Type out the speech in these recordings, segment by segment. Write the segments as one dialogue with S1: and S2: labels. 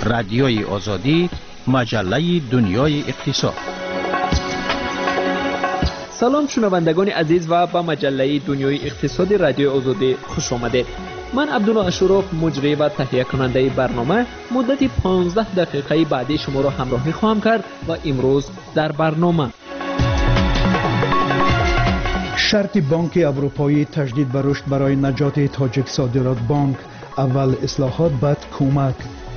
S1: رادیوی آزادی، مجله دنیای اقتصاد.
S2: سلام شنوندگان عزیز و به مجله دنیای اقتصاد رادیو آزادی خوش آمدید. من عبدالله اشرف، مجری و تهیه کننده برنامه، مدت 15 دقیقه بعدی شما را همراهی خواهم کرد و امروز در برنامه
S3: شرط بانک اروپایی تجدید به رشد برای نجات تاجیک صادرات بانک، اول اصلاحات بعد کمک.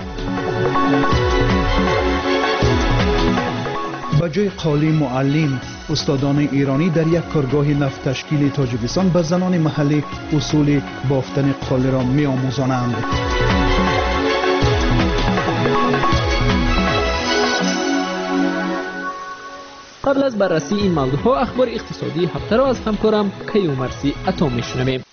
S3: با جای قالی معلم، استادان ایرانی در یک کارگاه نفت تشکیل تاجیکستان به زنان محلی اصول بافتن قالی را می آموزانند.
S2: قبل از بررسی این موضوعها اخبار اقتصادی هفته را از همکارم کیومرثی عطا میشنویم.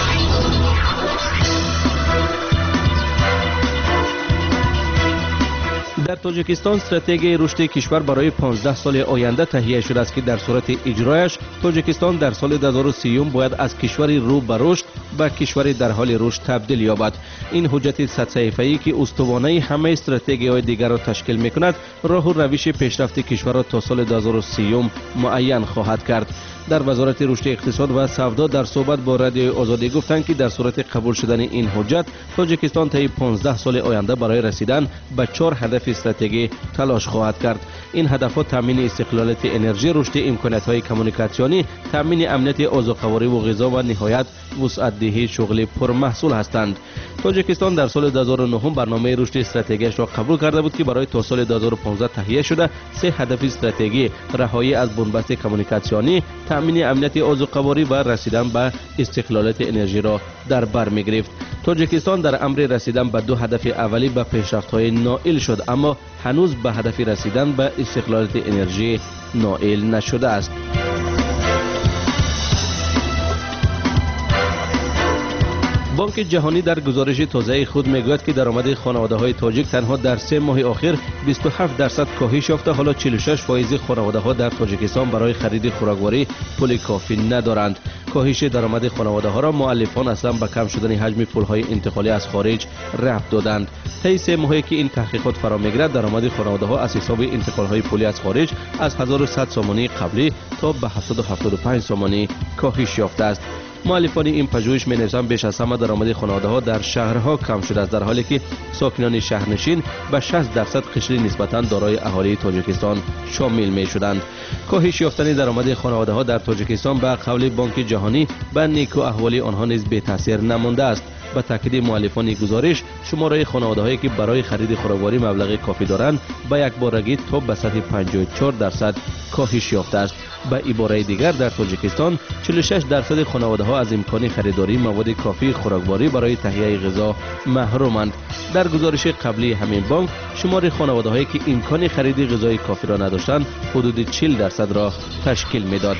S4: در تاجیکستان استراتژی رشد کشور برای 15 سال آینده تهیه شده است که در صورت اجرایش تاجیکستان در سال 2030 باید از کشوری رو به رشد به کشوری در حال رشد تبدیل یابد. این حجت 100 صفحه‌ای که استوانه همه استراتژی‌های دیگر را تشکیل می‌کند، راه و روش پیشرفت کشور را تا سال 2030 معین خواهد کرد. در وزارت رشد اقتصاد و سودا در صحبت با رادیو آزادی گفتند که در صورت قبول شدن این حجت، تاجیکستان طی 15 سال آینده برای رسیدن به 4 هدف استراتژی تلاش خواهد کرد. این هدف‌ها تامین استقلالیت انرژی، رشد امکانات‌های کمیونیکاسیونی، تامین امنیت غذاخوری و غذا و نهایت وسعت‌دهی شغل پرمحصول هستند. تاجیکستان در سال 2009 برنامه رشد استراتژیش را قبول کرده بود که برای تا سال 2015 تهیه شده 3 هدف استراتژی رهایی از بنبست کمیونیکاسیونی، تامین امنیت غذاخوری و رسیدن به استقلالیت انرژی را در بر می‌گرفت. تاجیکستان در امر رسیدن به 2 هدف اولی به پیشرفت‌های نائل شد، اما هنوز به هدف رسیدن به استقلالیت انرژی نائل نشده است. بانک جهانی در گزارش تازه خود میگوید که درآمد خانواده‌های تاجیک تنها در 3 ماه اخیر 27% کاهش یافته. حالا 46% خانواده‌ها در تاجیکستان برای خرید خوراکواری پول کافی ندارند. کاهش درآمد خانواده‌ها را مؤلفان اصلا به کم شدن حجم پول‌های انتقالی از خارج ربط دادند. طی 3 ماهی که این تحقیقات فرا می‌گیرد، درآمد خانواده‌ها از حساب انتقال‌های پولی از خارج از 1100 سومانی قبلی تا به 775 سومانی کاهش یافته است. مؤلفان این پژوهش می‌نویسند بیش از همه درآمد خانواده‌ها در شهرها کم شده است، در حالی که ساکنان شهرنشین به 60% قشر نسبتاً دارای اهالی تاجیکستان شامل می‌شدند. کاهش یافتن درآمد خانواده‌ها در تاجیکستان به قول بانک جهانی به نیکو احوال آنها نیز بی تاثیر نمانده است. با تاکید مؤلفان گزارش، شماره خانواده‌هایی که برای خرید خوراکواری مبلغ کافی دارند با یک بارگی تا به سطح 54% کاهش یافته است. به عباره دیگر، در تاجیکستان 46% خانواده‌ها از امکان خریداری مواد کافی خوراکواری برای تهیه غذا محرومند. در گزارش قبلی همین بانک، شمار خانواده‌هایی که امکان خرید غذای کافی را نداشتند حدود 40% را تشکیل می‌داد.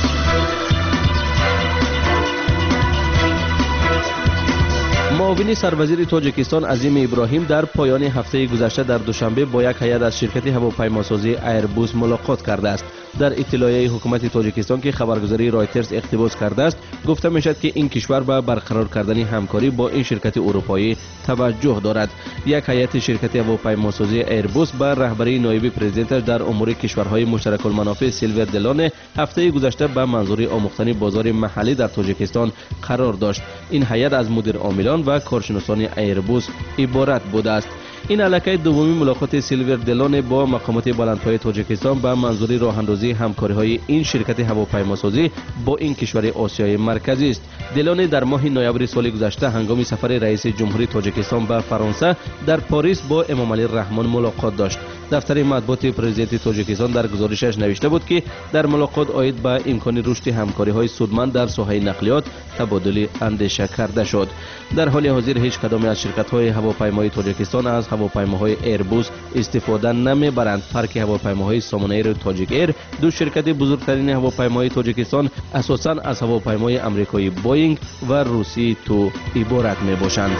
S4: معاون سروزیر تاجیکستان عظیم ابراهیم در پایان هفته گذشته در دوشنبه با یک هیئت از شرکت هواپیماسازی ایربوس ملاقات کرده است. در اطلاعیه حکومت تاجیکستان که خبرگزاری رایترز اقتباس کرده است، گفته میشد که این کشور به برقرار کردن همکاری با این شرکت اروپایی توجه دارد. یک هیئت شرکت هواپیماسازی ایربوس با رهبری نایب پرزیدنتش در امور کشورهای مشترک المنافع سیلور دلون هفته گذشته به منظور آموختن بازار محلی در تاجیکستان قرار داشت. این هیئت از مدیر عاملان و کارشناسان ایربوس عبارت بوده است. این علاقه دومی ملاقات سیلور دلون با مقامات بلندپایه تاجیکستان به منظور راه‌اندازی همکاری‌های این شرکت هواپیماسازی با این کشور آسیای مرکزی است. دلون در ماه نوامبر سال گذشته هنگام سفر رئیس جمهوری تاجیکستان به فرانسه در پاریس با امامعلی رحمان ملاقات داشت. دفتر مطبوعات پرزیدنت تاجیکستان در گزارشش نوشته بود که در ملاقات آید به امکان رشد همکاری‌های سودمند در ساحه نقلیات تبادل اندیشه کرده شد. در حال حاضر هیچ کدام از شرکت‌های هواپیمایی تاجیکستان از هواپیماهای ایربوس استفاده نمی‌برند. پارک هواپیماهای سامانایر تاجیک ایر، دو شرکت بزرگترین هواپیمای تاجیکستان، اساساً از هواپیمای آمریکایی بوئینگ و روسی تو عبارت می‌باشند.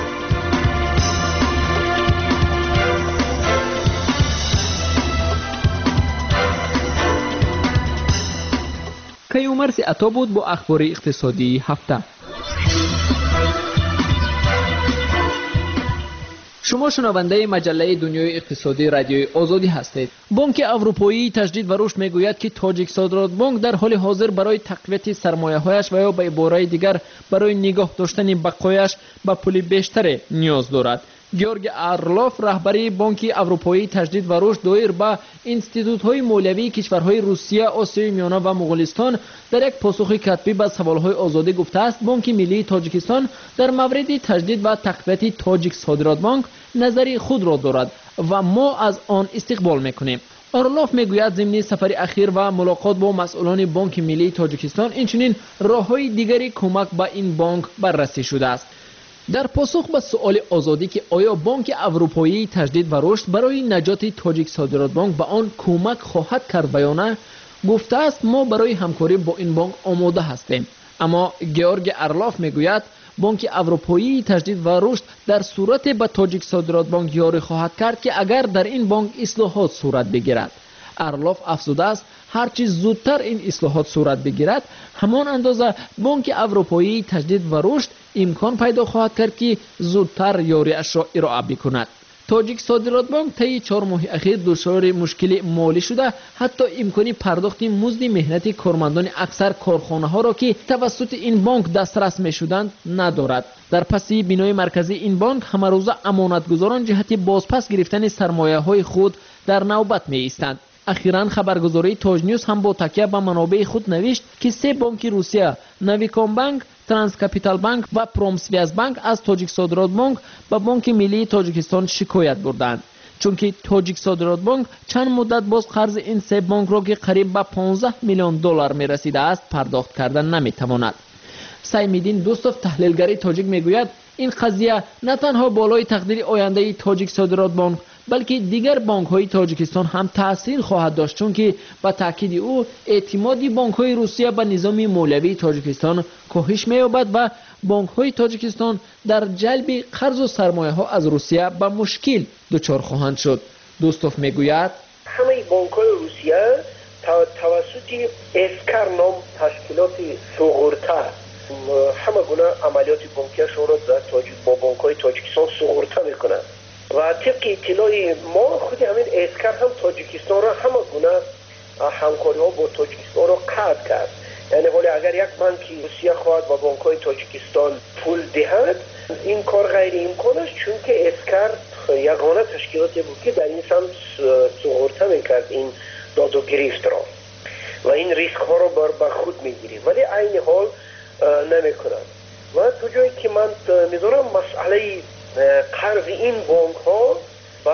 S2: کیومرثی عطا بود با اخبار اقتصادی هفته. شما شنونده مجله دنیای اقتصادی رادیوی آزادی هستید. بانک اروپایی تجدید و رشد میگوید که تاجیک صادرات بانک در حال حاضر برای تقویت سرمایه‌هایش و یا به عبارت دیگر برای نگاه داشتن بقایش به پول بیشتر نیاز دارد. گیورگ ارلوف رهبری بانک اروپایی تجدید و رشد دایر به انستیتوت‌های مالیوی کشورهای روسیه، آسیای میانه و مغولستان در یک پاسخ کتبی به سوال‌های آزادی گفته است بانک ملی تاجیکستان در مورد تجدید و تقویت تاجیک صادرات بانک نظری خود را دارد و ما از آن استقبال می‌کنیم. ارلوف میگوید ضمن سفر اخیر و ملاقات با مسئولان بانک ملی تاجیکستان اینچنین راه‌های دیگری کمک به این بانک بررسی شده است. در پاسخ به سؤال آزادی که آیا بانک اروپایی تجدید و رشد برای نجات تاجیک صادرات بانک به آن کمک خواهد کرد یا نه، گفته است ما برای همکاری با این بانک آماده هستیم. اما گیورگ ارلوف میگوید بانک اروپایی تجدید و رشد در صورت به تاجیک صادرات بانک یاری خواهد کرد که اگر در این بانک اصلاحات صورت بگیرد. ارلوف افزوده است هرچی زودتر این اصلاحات صورت بگیرد همان اندازه بانک اروپایی تجدید و رشد امکان پیدا خواهد کرد که زودتر یاریش را ارائه بکند. تاجیک صادرات بانک طی 4 ماه اخیر دچار مشکل مالی شده، حتی امکانی پرداخت مزد مهنت کارمندان اکثر کارخانه‌ها را که توسط این بانک دسترس می‌شدند ندارد. در پس بینای مرکزی این بانک همه روزه امانتگزاران جهت بازپس گرفتن سرمایه‌های خود در نوبت می‌ایستند. اخیراً خبرگزاری تاج نیوز هم با تکیه به منابع خود نوشت که 3 بانک روسیه، نویکام بانک، ترانس کپیتال بانک و پرومسویاز بانک از تاجیک صادرات بانک به بانک ملی تاجیکستان شکایت بردند، چون که تاجیک صادرات بانک چند مدت باز قرض این 3 بانک را که قریب به 15 میلیون دلار میرسیده است پرداخت کردن نمیتواند. سیمدین دوستوف تحلیلگر تاجیک میگوید این قضیه نه تنها بالای تقدیر آینده تاجیک صادرات بانک بلکه دیگر بانک های تاجیکستان هم تاثیر خواهد داشت، چون که با تاکید او اعتمادی بانک های روسیه به نظام مالیوی تاجیکستان کاهش می‌یابد و بانک های تاجیکستان در جلب قرض و سرمایه ها از روسیه به مشکل دچار خواهند شد. دوستوف میگوید
S5: همه بانک های روسیه توسط اسکر نام تشکیلات سوغورته همه گونه عملیات بانکیشون را با بانک های تاجیکستان سوغورته میکنند و طبق اطلاع ما خود همین اسکر هم تاجیکستان را همه گونه همکاری ها با تاجیکستان را قطع کرد. یعنی ولی اگر یک بانک روسیه خواهد و بانک های تاجیکستان پول دهد این کار غیر امکان است، چون که اسکر یگانه تشکیلاتی بود که در این سمت سوغورته میکرد این داد و گرفت را و این ریسک ها را بر خود میگیرید، ولی عین حال نمیکنند. و تو جایی که من میدونم مسئله قرض این بانک ها و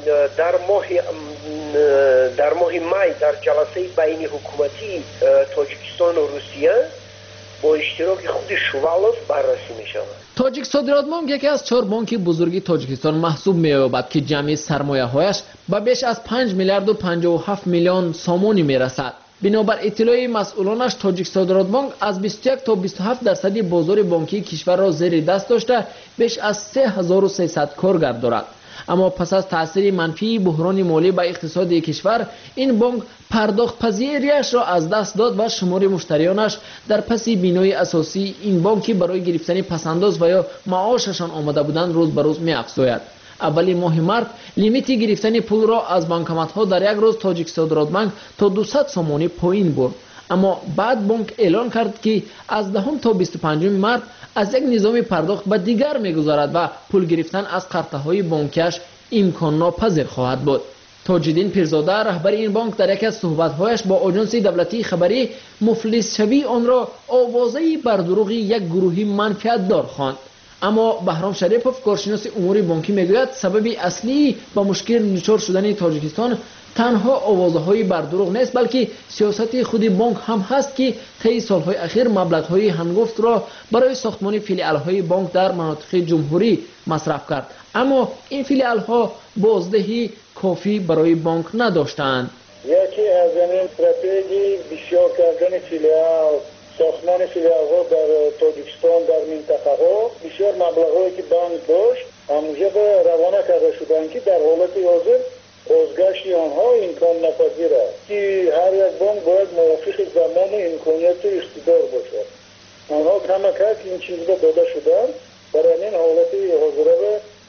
S5: در ماه می در جلسه بین حکومتی تاجیکستان و روسیه با اشتراک خود شوالوف بررسی می شود.
S2: تاجیک صادرات بانک یکی از 4 بانک بزرگ تاجیکستان محسوب می یابد که جمعی سرمایه هایش به بیش از 5 میلیارد و 57 میلیون سامانی می رسد. بنابر اطلاع مسئولانش تاجیک صادرات بانک از 21 تا 27% بازار بانکی کشور را زیر دست داشته بیش از 3300 کارگر دارد. اما پس از تاثیر منفی بحران مالی به اقتصاد کشور این بانک پرداخت پذیریش را از دست داد و شمار مشتریانش در پس بینای اساسی این بانک برای گرفتن پسنداز و یا معاششان آمده بودند روز به روز می افزاید. اولی ماه مارت لیمیت گرفتن پول را از بانکمات ها در یک روز تاجیک صادرات بانک تا 200 سامانی پایین برد، اما بعد بانک اعلان کرد که از 10 تا 25 مارت از یک نظام پرداخت به دیگر میگذارد و پول گرفتن از قرضه های بانکیش امکان ناپذیر خواهد بود. تاجدین پیرزاده رهبر این بانک در یک از صحبت‌هایش با آژانس دولتی خبری مفلس شوی آن را آوازه بر دروغ یک گروه منفعت دار خواند. اما بهرام شریفوف کارشناس امور بانکی میگوید سبب اصلی با مشکل دچار شدن تاجیکستان تنها آوازه‌های بر دروغ نیست، بلکه سیاست خود بانک هم هست که طی سالهای اخیر مبلغ‌های هنگفت را برای ساختمان فیلیال‌های بانک در مناطق جمهوری مصرف کرد، اما این فیلیال‌ها بازدهی کافی برای بانک نداشتند.
S6: یکی از این استراتژی بسیار کردن فیلیال، ساختمان فیلیال‌ها در تاجیکستان در منطقه ها بسیار مبلغ‌هایی که بانک داشت همونجا به روانه کرده شدند که در حالت حاضر بازگشت آنها امکان نپذیر است که هر یک بانک باید موافق زمان امکانیت و اقتدار باشد. آنها کمک این چیز را داده شدند، برای این حالت حاضره را هیچ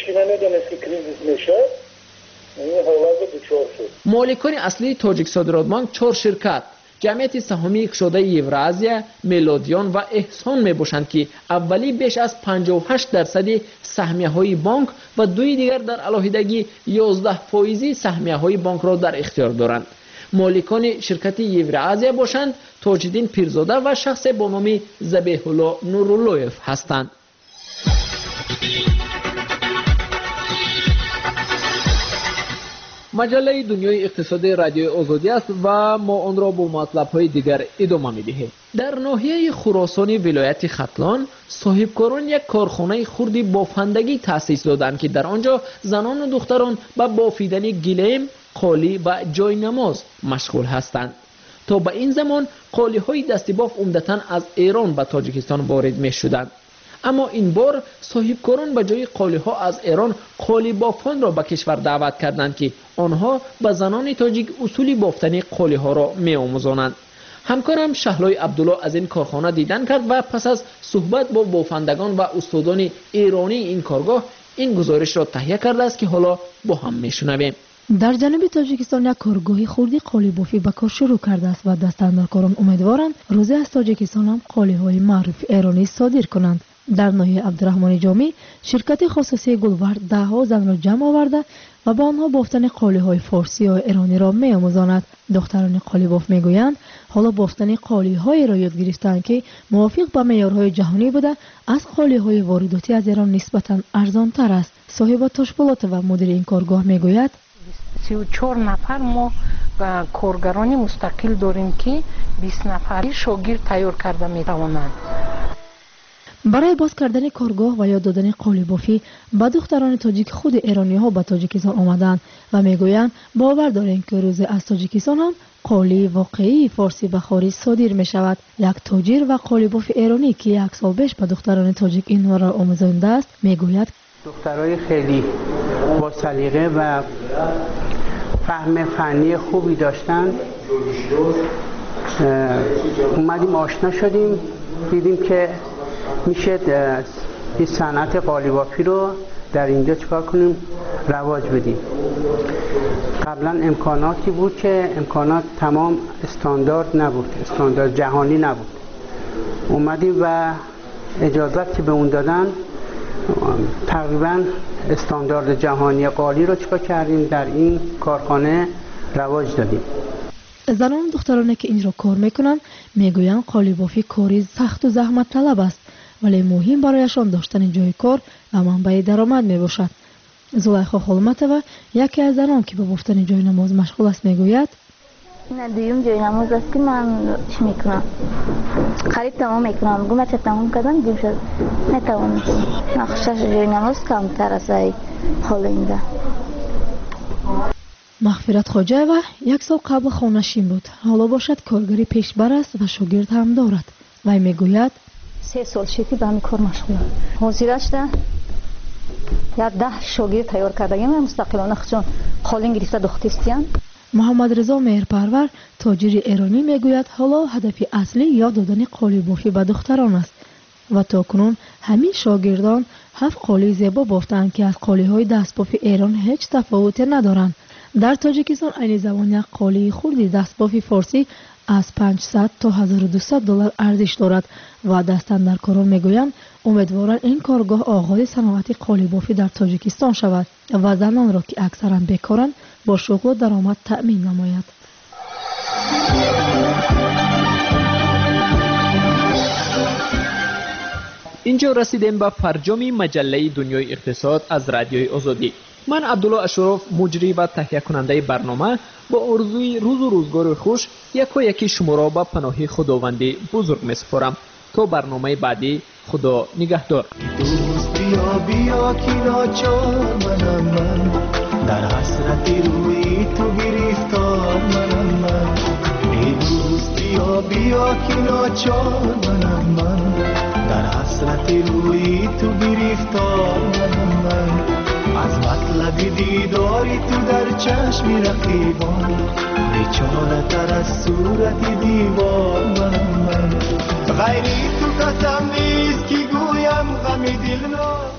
S6: هیچی نمیدونست که کریزیس میشه، این حالت دچار شد.
S2: مالکان اصلی تاجیک صادرات بانک 4 شرکت جمعیت سهامی شده یورازیا، ملودیان و احسان میباشند که اولی بیش از 58% سهمیه های بانک و دوی دیگر در علاهیدگی 11% سهمیه های بانک را در اختیار دارند. مالکان شرکت یورازیا باشند تاج‌الدین پیرزاده و شخص با نام ذبیح الله نوراللهیف هستند. مجله دنیای اقتصادی رادیو آزادی است و ما آن را با مطلب‌های دیگر ادامه می‌دهیم. در ناحیه خراسان ولایت ختلان صاحبکاران یک کارخانه خرد بافندگی تأسیس دادند که در آنجا زنان و دختران به بافیدن گلیم، قالی و جای نماز مشغول هستند. تا به این زمان قالی‌های دستی باف عمدتاً از ایران به تاجیکستان وارد می‌شدند. اما این بار صاحبکاران به جای قالی‌ها از ایران قالی بافان را به کشور دعوت کردند که آنها به زنان تاجیک اصول بافتن قالی‌ها را می‌آموزانند. همکارم شهلای عبدالله از این کارخانه دیدن کرد و پس از صحبت با بافندگان و استادان ایرانی این کارگاه این گزارش را تهیه کرده است که حالا با هم می‌شنویم.
S7: در جنوب تاجیکستان یک کارگاه خردی قالی بافی به کار شروع کرده است و دستاندرکاران امیدوارند روزی از تاجیکستان هم قالی‌های معروف ایرانی صادر کنند. در ناحیه عبدالرحمن جامی شرکت خصوصی گلورد ده‌ها زن را جمع آورده و با آنها بافتن قالی‌های فارسی و ایرانی را می‌آموزاند. دختران قالی باف می‌گویند حالا بافتن قالی‌های را یاد گرفتند که موافق با معیارهای جهانی بوده از قالی‌های وارداتی از ایران نسبتاً ارزان‌تر است. صاحب تشکیلات و مدیر این کارگاه می‌گوید
S8: 34 نفر ما کارگران مستقل داریم که 20 نفری شاگرد تیار کرده می‌توانند.
S7: برای باز کردن کارگاه و یاد دادن قالی بافی به دختران تاجیک خود ایرانی ها به تاجیکستان آمدند و میگویند باور دارند که روز از تاجیکستان هم قالی واقعی فارسی به خارج صادر می شود. یک تاجر و قالی باف ایرانی که 1 سال پیش به دختران تاجیک این را آموزانده است میگوید
S9: دخترای خیلی با سلیقه و فهم فنی خوبی داشتند. اومدیم آشنا شدیم، دیدیم که میشه این صنعت قالی بافی رو در اینجا چکار کنیم رواج بدیم. قبلا امکاناتی بود که امکانات تمام استاندارد نبود، استاندارد جهانی نبود. اومدیم و اجازت که به اون دادن تقریبا استاندارد جهانی قالی رو چکار کردیم در این کارخانه رواج دادیم.
S7: زنان و دخترانی که اینجا کار میکنن میگویند قالی بافی کاری سخت و زحمت طلب است ولی مهم برایشان داشتن جای کار و منبع درآمد میباشد. زلیخا خالمتова یکی از زنان که به بافتن جای نماز مشغول است میگوید
S10: این دویم جای نماز است که من چی میکنم خرید تمام میکنم گم چه تمام کردم دیم شد نتوانم نقشش جای نماز کمتر است حال اینده.
S7: مغفرت خواجه‌وا 1 سال قبل خانه‌شین بود. حالا باشد کارگری پیشبر است و شاگرد هم دارد. وی میگوید
S10: 3 سال شدی به همین کار مشغولم. حاضرش ده یا 10 شاگرد تیار کردیم مستقلانه خودشون قالین گرفته دختیستیان.
S7: محمد رضا مهرپرور تاجر ایرانی میگوید حالا هدف اصلی یاد دادن قالی بافی به دختران است و تاکنون همین شاگردان 7 قالی زیبا بافتند که از قالی‌های دستباف ایران هیچ تفاوتی ندارند. در تاجیکستان عین زبان یک قالی خردی دستباف فارسی از 500 تا 1200 دلار ارزش دارد و دستاندرکاران میگویند امیدوارند این کارگاه آغاز صنعت قالی بافی در تاجیکستان شود و زنان را که اکثرا بیکارند با شغل و درآمد تأمین نماید.
S2: اینجا رسیدیم به پرجام مجله دنیای اقتصاد از رادیوی آزادی. من عبدالله اشرف مجری و تهیه کننده برنامه با آرزوی روز و روزگار خوش یکی شما را به پناه خداوند بزرگ می‌سپارم. تا برنامه بعدی خدا نگهدار.
S11: دوست بیا بیا که ناچار منم من در حسرت روی تو گرفتار منم من. ای دوست بیا بیا که ناچار منم من در حسرت روی تو گرفتار منم من. از مطلب دیداری تو در چشم رقیبان بیچاره تر از صورت دیوار منم من. غیری تو قسم نیست که گویم غم دلنا